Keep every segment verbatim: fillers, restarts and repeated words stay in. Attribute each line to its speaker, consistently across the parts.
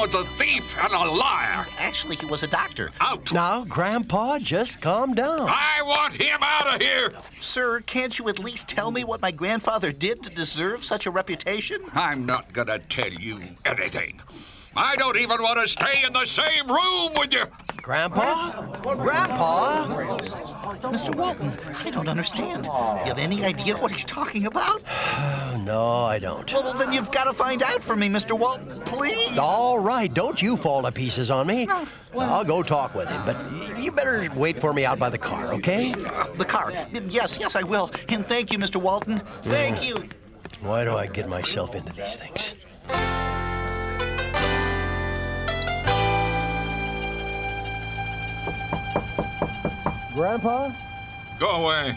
Speaker 1: was a thief and a liar.
Speaker 2: Actually, he was a doctor.
Speaker 1: Out.
Speaker 3: Now, Grandpa, just calm down.
Speaker 1: I want him out of here.
Speaker 2: Sir, can't you at least tell me what my grandfather did to deserve such a reputation?
Speaker 1: I'm not going to tell you anything. I don't even want to stay in the same room with you.
Speaker 3: Grandpa? Grandpa?
Speaker 2: Mister Walton, I don't understand. You have any idea what he's talking about?
Speaker 3: Oh, no, I don't.
Speaker 2: Well, then you've got to find out for me, Mister Walton, please.
Speaker 3: All right, don't you fall to pieces on me. I'll go talk with him, but you better wait for me out by the car, okay?
Speaker 2: Uh, the car. Yes, yes, I will. And thank you, Mister Walton. Thank you.
Speaker 3: Why do I get myself into these things? Grandpa?
Speaker 1: Go away.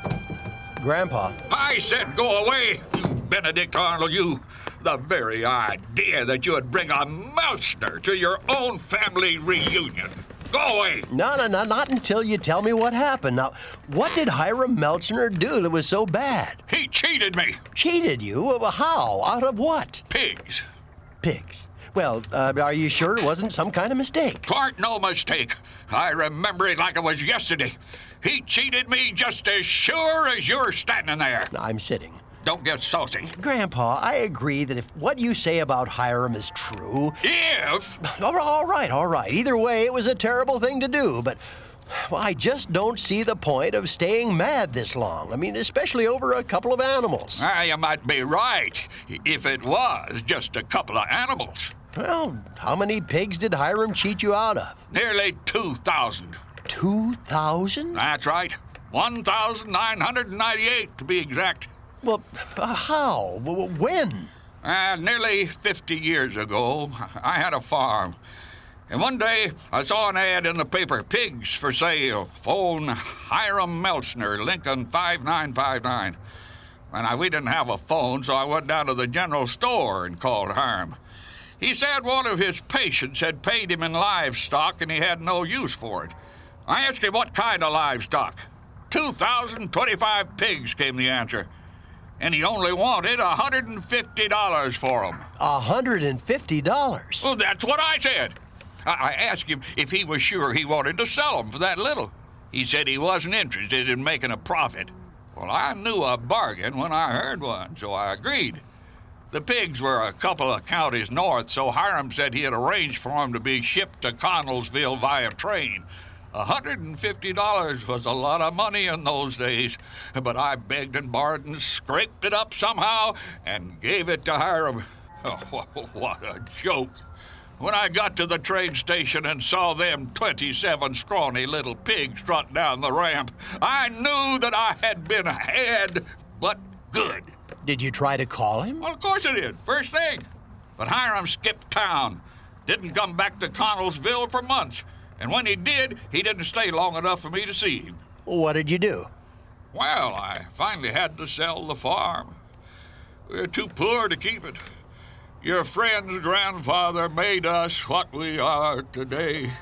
Speaker 3: Grandpa?
Speaker 1: I said go away, you Benedict Arnold, you. The very idea that you would bring a Melchner to your own family reunion. Go away.
Speaker 3: No, no, no, not until you tell me what happened. Now, what did Hiram Melchner do that was so bad?
Speaker 1: He cheated me.
Speaker 3: Cheated you? How? Out of what?
Speaker 1: Pigs.
Speaker 3: Pigs. Well, uh, are you sure it wasn't some kind of mistake?
Speaker 1: Twarn't no mistake. I remember it like it was yesterday. He cheated me just as sure as you're standing there.
Speaker 3: I'm sitting.
Speaker 1: Don't get saucy.
Speaker 3: Grandpa, I agree that if what you say about Hiram is true...
Speaker 1: If?
Speaker 3: All right, all right, all right. Either way, it was a terrible thing to do, but... Well, I just don't see the point of staying mad this long. I mean, especially over a couple of animals.
Speaker 1: Ah, you might be right, if it was just a couple of animals.
Speaker 3: Well, how many pigs did Hiram cheat you out of?
Speaker 1: Nearly two thousand.
Speaker 3: Two thousand?
Speaker 1: That's right. one thousand nine hundred ninety-eight, to be exact.
Speaker 3: Well, uh, how? W- when?
Speaker 1: Uh, nearly fifty years ago, I had a farm. And one day, I saw an ad in the paper, pigs for sale. Phone Hiram Melchner, Lincoln five nine five nine. And I, we didn't have a phone, so I went down to the general store and called Hiram. He said one of his patients had paid him in livestock and he had no use for it. I asked him what kind of livestock. two thousand twenty-five pigs, came the answer. And he only wanted one hundred fifty dollars for them.
Speaker 3: one hundred fifty dollars?
Speaker 1: Well, that's what I said. I, I asked him if he was sure he wanted to sell them for that little. He said he wasn't interested in making a profit. Well, I knew a bargain when I heard one, so I agreed. The pigs were a couple of counties north, so Hiram said he had arranged for them to be shipped to Connellsville via train. one hundred fifty dollars was a lot of money in those days, but I begged and borrowed and scraped it up somehow and gave it to Hiram. Oh, what a joke. When I got to the train station and saw them twenty-seven scrawny little pigs trot down the ramp, I knew that I had been had, but good.
Speaker 3: Did you try to call him?
Speaker 1: Well, of course I did, first thing. But Hiram skipped town. Didn't come back to Connellsville for months. And when he did, he didn't stay long enough for me to see him.
Speaker 3: What did you do?
Speaker 1: Well, I finally had to sell the farm. We're too poor to keep it. Your friend's grandfather made us what we are today.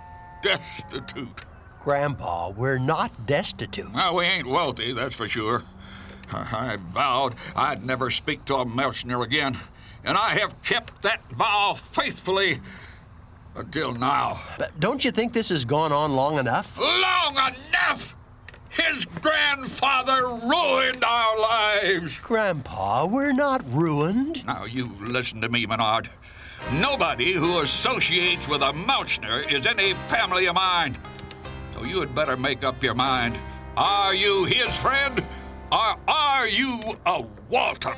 Speaker 1: Destitute.
Speaker 3: Grandpa, we're not destitute.
Speaker 1: Well, we ain't wealthy, that's for sure. I vowed I'd never speak to a Melchner again, and I have kept that vow faithfully until now.
Speaker 3: But don't you think this has gone on long enough?
Speaker 1: Long enough! His grandfather ruined our lives.
Speaker 3: Grandpa, we're not ruined.
Speaker 1: Now, you listen to me, Menard. Nobody who associates with a Melchner is any family of mine. So you had better make up your mind. Are you his friend, or are you a Walton?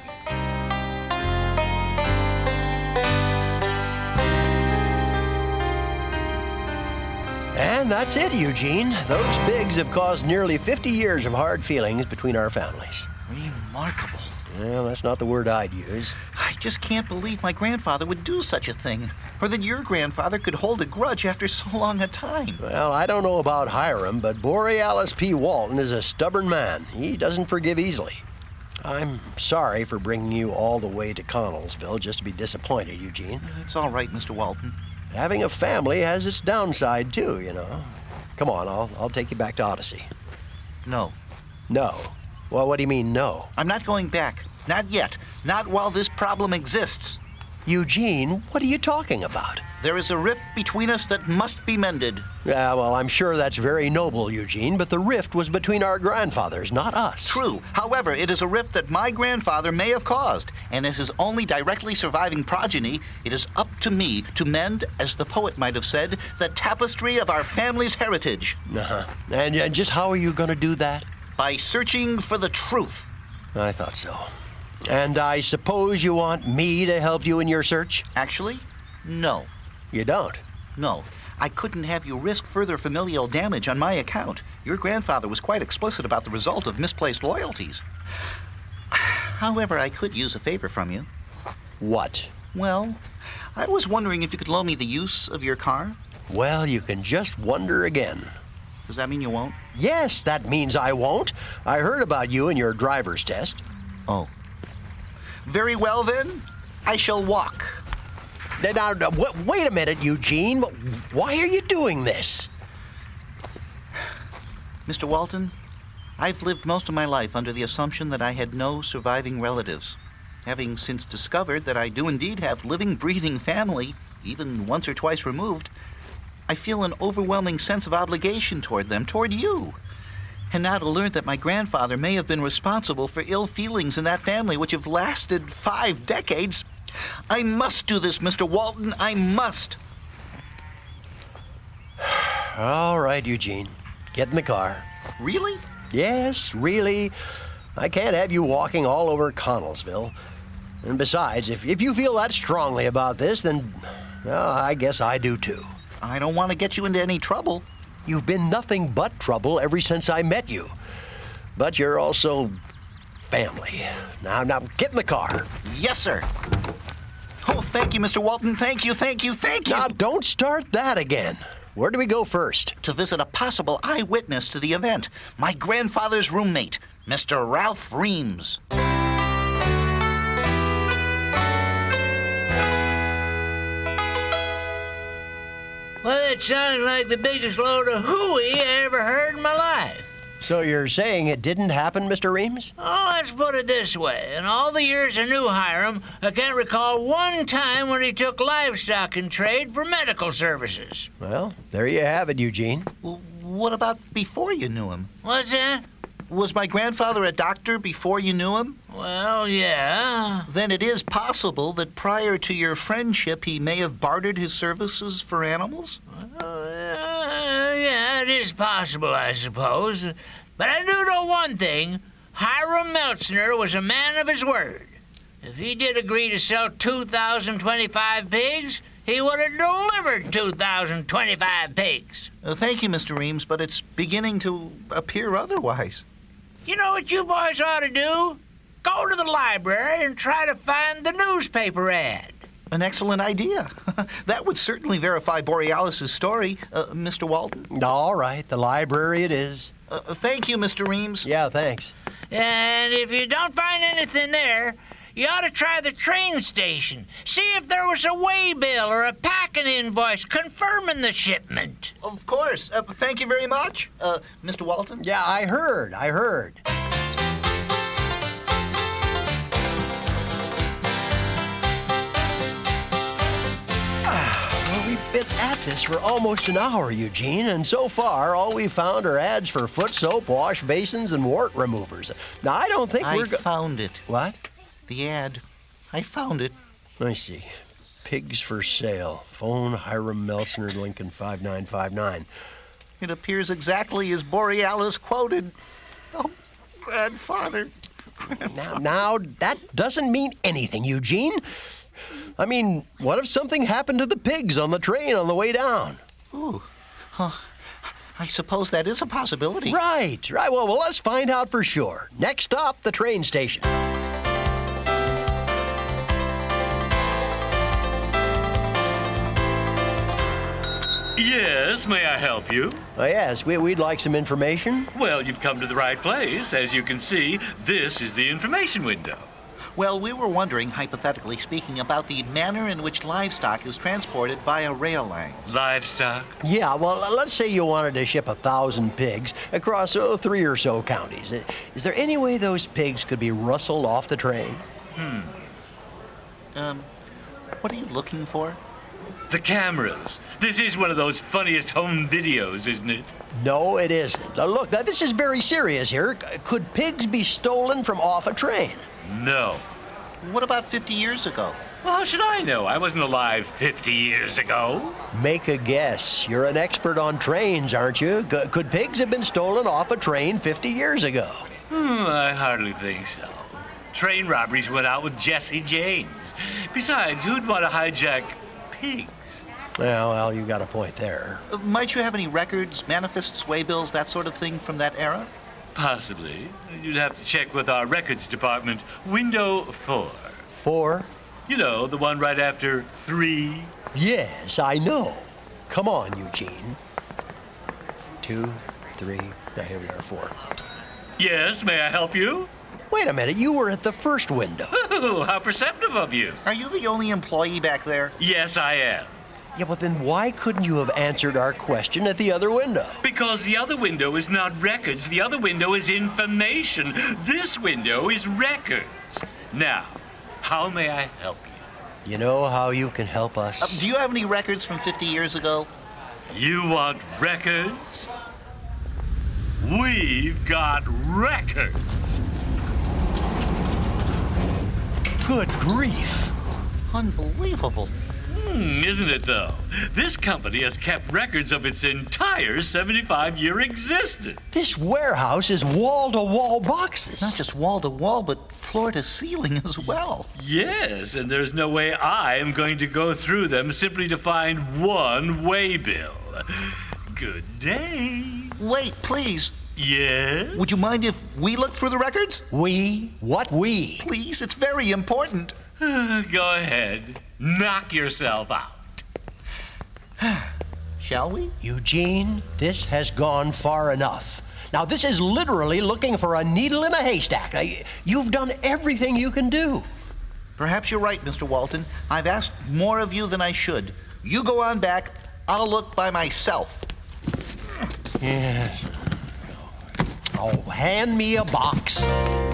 Speaker 3: And that's it, Eugene. Those pigs have caused nearly fifty years of hard feelings between our families.
Speaker 2: Remarkable.
Speaker 3: Well, that's not the word I'd use.
Speaker 2: I just can't believe my grandfather would do such a thing, or that your grandfather could hold a grudge after so long a time.
Speaker 3: Well, I don't know about Hiram, but Borealis P. Walton is a stubborn man. He doesn't forgive easily. I'm sorry for bringing you all the way to Connellsville just to be disappointed, Eugene.
Speaker 2: It's all right, Mister Walton.
Speaker 3: Having a family has its downside, too, you know. Come on, I'll, I'll take you back to Odyssey.
Speaker 2: No.
Speaker 3: No. Well, what do you mean, no?
Speaker 2: I'm not going back. Not yet. Not while this problem exists.
Speaker 3: Eugene, what are you talking about?
Speaker 2: There is a rift between us that must be mended.
Speaker 3: Yeah, well, I'm sure that's very noble, Eugene, but the rift was between our grandfathers, not us.
Speaker 2: True. However, it is a rift that my grandfather may have caused, and as his only directly surviving progeny, it is up to me to mend, as the poet might have said, the tapestry of our family's heritage.
Speaker 3: Uh-huh. And, and just how are you going to do that?
Speaker 2: By searching for the truth.
Speaker 3: I thought so. And I suppose you want me to help you in your search?
Speaker 2: Actually, no.
Speaker 3: You don't?
Speaker 2: No. I couldn't have you risk further familial damage on my account. Your grandfather was quite explicit about the result of misplaced loyalties. However, I could use a favor from you.
Speaker 3: What?
Speaker 2: Well, I was wondering if you could loan me the use of your car.
Speaker 3: Well, you can just wonder again.
Speaker 2: Does that mean you won't?
Speaker 3: Yes, that means I won't. I heard about you in your driver's test.
Speaker 2: Oh. Very well, then. I shall walk.
Speaker 3: Now, now, wait a minute, Eugene. Why are you doing this?
Speaker 2: Mister Walton, I've lived most of my life under the assumption that I had no surviving relatives. Having since discovered that I do indeed have living, breathing family, even once or twice removed, I feel an overwhelming sense of obligation toward them, toward you. And now to learn that my grandfather may have been responsible for ill feelings in that family which have lasted five decades, I must do this, Mister Walton. I must.
Speaker 3: All right, Eugene. Get in the car.
Speaker 2: Really?
Speaker 3: Yes, really. I can't have you walking all over Connellsville. And besides, if, if you feel that strongly about this, then, well, I guess I do too.
Speaker 2: I don't want to get you into any trouble.
Speaker 3: You've been nothing but trouble ever since I met you. But you're also family. Now, now, get in the car.
Speaker 2: Yes, sir. Oh, thank you, Mister Walton. Thank you, thank you, thank you.
Speaker 3: Now, don't start that again. Where do we go first?
Speaker 2: To visit a possible eyewitness to the event. My grandfather's roommate, Mister Ralph Reams.
Speaker 4: Well, that sounds like the biggest load of hooey I ever heard in my life.
Speaker 3: So you're saying it didn't happen, Mister Reams?
Speaker 4: Oh, let's put it this way. In all the years I knew Hiram, I can't recall one time when he took livestock in trade for medical services.
Speaker 3: Well, there you have it, Eugene.
Speaker 2: Well, what about before you knew him?
Speaker 4: What's that?
Speaker 2: Was my grandfather a doctor before you knew him?
Speaker 4: Well, yeah.
Speaker 2: Then it is possible that prior to your friendship, he may have bartered his services for animals?
Speaker 4: Uh, yeah, it is possible, I suppose. But I do know one thing. Hiram Meltzner was a man of his word. If he did agree to sell two thousand twenty-five pigs, he would have delivered two thousand twenty-five pigs.
Speaker 2: Uh, thank you, Mister Reams, but it's beginning to appear otherwise.
Speaker 4: You know what you boys ought to do? Go to the library and try to find the newspaper ad.
Speaker 2: An excellent idea. That would certainly verify Borealis' story, uh, Mister Walton.
Speaker 3: All right, the library it is.
Speaker 2: Uh, thank you, Mister Reams.
Speaker 3: Yeah, thanks.
Speaker 4: And if you don't find anything there, you ought to try the train station. See if there was a way bill or a packing invoice confirming the shipment.
Speaker 2: Of course. Uh, thank you very much, uh, Mister Walton.
Speaker 3: Yeah, I heard, I heard. Well, we've been at this for almost an hour, Eugene, and so far all we've found are ads for foot soap, wash basins, and wart removers. Now, I don't think
Speaker 2: I
Speaker 3: we're... Go-
Speaker 2: found it.
Speaker 3: What?
Speaker 2: The ad. I found it.
Speaker 3: Let me see. Pigs for sale. Phone Hiram Meltzner, Lincoln five nine five nine.
Speaker 2: It appears exactly as Borealis quoted. Oh, grandfather.
Speaker 3: Now, now, that doesn't mean anything, Eugene. I mean, what if something happened to the pigs on the train on the way down?
Speaker 2: Ooh. Huh. I suppose that is a possibility.
Speaker 3: Right, right. Well, well, let's find out for sure. Next stop, the train station.
Speaker 5: Yes, may I help you?
Speaker 3: Oh, yes, we, we'd like some information.
Speaker 5: Well, you've come to the right place. As you can see, this is the information window.
Speaker 2: Well, we were wondering, hypothetically speaking, about the manner in which livestock is transported via rail lines.
Speaker 5: Livestock?
Speaker 3: Yeah, well, let's say you wanted to ship a thousand pigs across oh, three or so counties. Is there any way those pigs could be rustled off the train?
Speaker 2: Hmm. Um, What are you looking for?
Speaker 5: The cameras. This is one of those funniest home videos, isn't it?
Speaker 3: No, it isn't. Now, look, now this is very serious here. Could pigs be stolen from off a train?
Speaker 5: No.
Speaker 2: What about fifty years ago?
Speaker 5: Well, how should I know? I wasn't alive fifty years ago.
Speaker 3: Make a guess. You're an expert on trains, aren't you? C- could pigs have been stolen off a train fifty years ago?
Speaker 5: Hmm, I hardly think so. Train robberies went out with Jesse James. Besides, who'd want to hijack pigs?
Speaker 3: Well, well, you got a point there.
Speaker 2: Uh, might you have any records, manifests, waybills, that sort of thing from that era?
Speaker 5: Possibly. You'd have to check with our records department. Window four.
Speaker 3: Four?
Speaker 5: You know, the one right after three.
Speaker 3: Yes, I know. Come on, Eugene. Two, three, now here we are, four.
Speaker 5: Yes, may I help you?
Speaker 3: Wait a minute, you were at the first window.
Speaker 5: Oh, how perceptive of you.
Speaker 2: Are you the only employee back there?
Speaker 5: Yes, I am.
Speaker 3: Yeah, but then why couldn't you have answered our question at the other window?
Speaker 5: Because the other window is not records. The other window is information. This window is records. Now, how may I help you?
Speaker 3: You know how you can help us?
Speaker 2: Uh, do you have any records from fifty years ago?
Speaker 5: You want records? We've got records.
Speaker 3: Good grief.
Speaker 2: Unbelievable.
Speaker 5: Hmm, isn't it, though? This company has kept records of its entire seventy-five-year existence.
Speaker 3: This warehouse is wall-to-wall boxes.
Speaker 2: Not just wall to wall, but floor to ceiling as well.
Speaker 5: Yes, and there's no way I am going to go through them simply to find one waybill. Good day.
Speaker 2: Wait, please.
Speaker 5: Yes?
Speaker 2: Would you mind if we look through the records?
Speaker 3: We? What we?
Speaker 2: Please, it's very important.
Speaker 5: Go ahead. Knock yourself out.
Speaker 2: Shall we?
Speaker 3: Eugene, this has gone far enough. Now, this is literally looking for a needle in a haystack. Now, you've done everything you can do.
Speaker 2: Perhaps you're right, Mister Walton. I've asked more of you than I should. You go on back. I'll look by myself.
Speaker 3: Yes. Oh, hand me a box.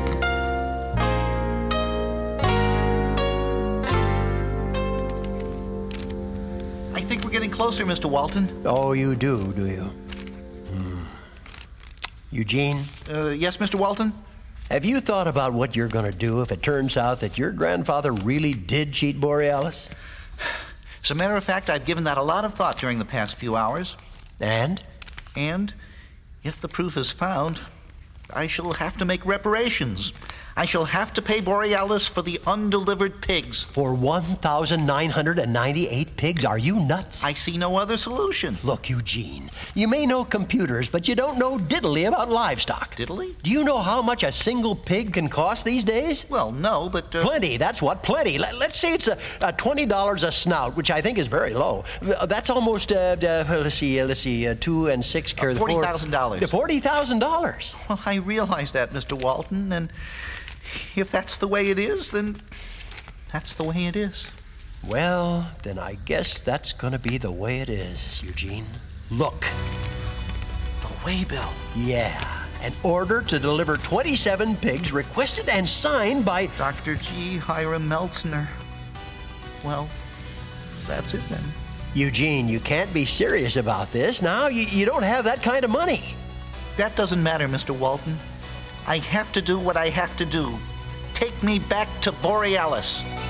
Speaker 2: I think we're getting closer, Mister Walton.
Speaker 3: Oh, you do, do you? Hmm. Eugene,
Speaker 2: Uh, yes, Mister Walton?
Speaker 3: have you thought about what you're going to do if it turns out that your grandfather really did cheat Borealis?
Speaker 2: As a matter of fact, I've given that a lot of thought during the past few hours.
Speaker 3: And?
Speaker 2: And if the proof is found, I shall have to make reparations. I shall have to pay Borealis for the undelivered pigs.
Speaker 3: For one thousand nine hundred ninety-eight pigs? Are you nuts?
Speaker 2: I see no other solution.
Speaker 3: Look, Eugene, you may know computers, but you don't know diddly about livestock.
Speaker 2: Diddly?
Speaker 3: Do you know how much a single pig can cost these days?
Speaker 2: Well, no, but... Uh,
Speaker 3: Plenty, that's what, plenty. Let, let's say it's a, a twenty dollars a snout, which I think is very low. Uh, That's almost, uh, uh, let's see, uh, let's see, uh, two and six carry the four.
Speaker 2: forty thousand dollars.
Speaker 3: forty thousand dollars.
Speaker 2: Well, I realize that, Mister Walton, and if that's the way it is, then that's the way it is.
Speaker 3: Well, then I guess that's gonna be the way it is, Eugene. Look.
Speaker 2: The waybill.
Speaker 3: Yeah, an order to deliver twenty-seven pigs requested and signed by...
Speaker 2: Doctor G. Hiram Meltzner. Well, that's it then.
Speaker 3: Eugene, you can't be serious about this. Now, you, you don't have that kind of money.
Speaker 2: That doesn't matter, Mister Walton. I have to do what I have to do. Take me back to Borealis.